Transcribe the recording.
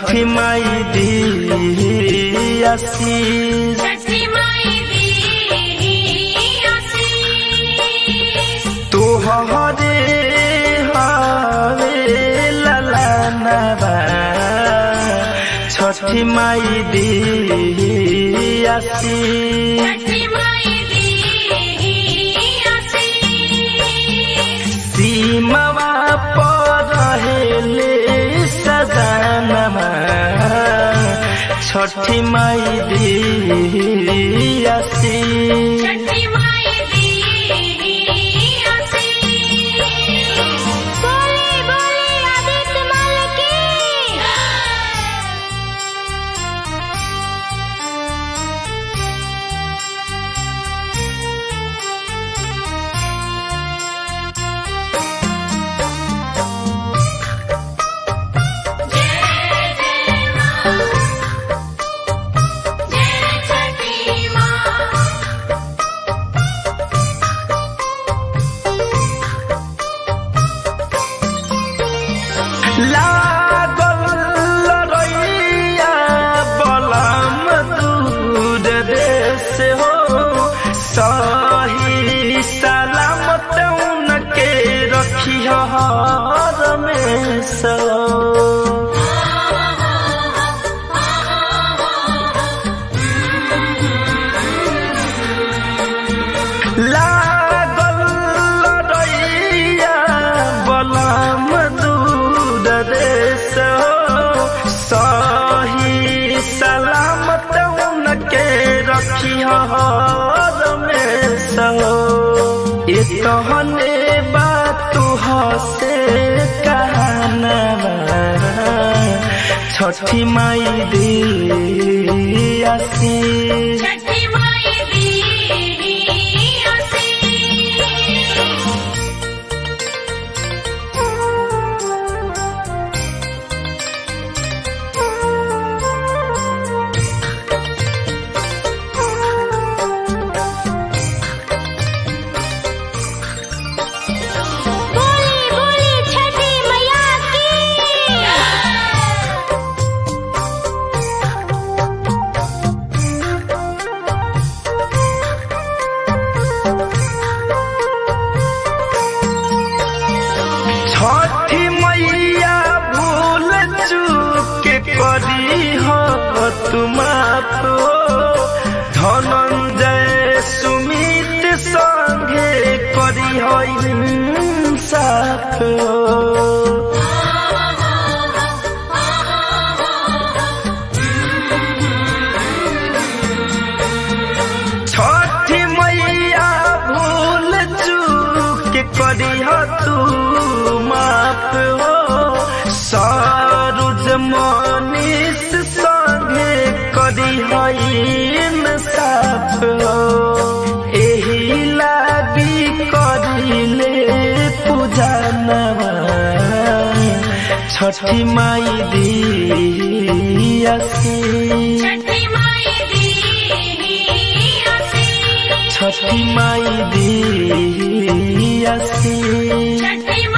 छठी माई दी आशीष तोहरे हवे ललनवा छठी माई दी आशीष सीमावा पर रहेले सजनवा छठी माई दी आशीष लागल लड़ैया बलम दूर देश हो सही सलामत उनके रखिया रमेश लागल लड़ैया बलम सही सलामत उनके रखिया रमेश ये तहने बात से कहनवा छठी माई दी आशीष छठी मैया भूल चूक करी हो तुम धनंजय सुमित संगे करी हो इंसाफ छठी मैया भूल चूक करी हो सरुज मनीष संगे करी इंसाफ एही लागी करिले पूजनवा छठी माई दी आशीष छठी माई दी आशीष।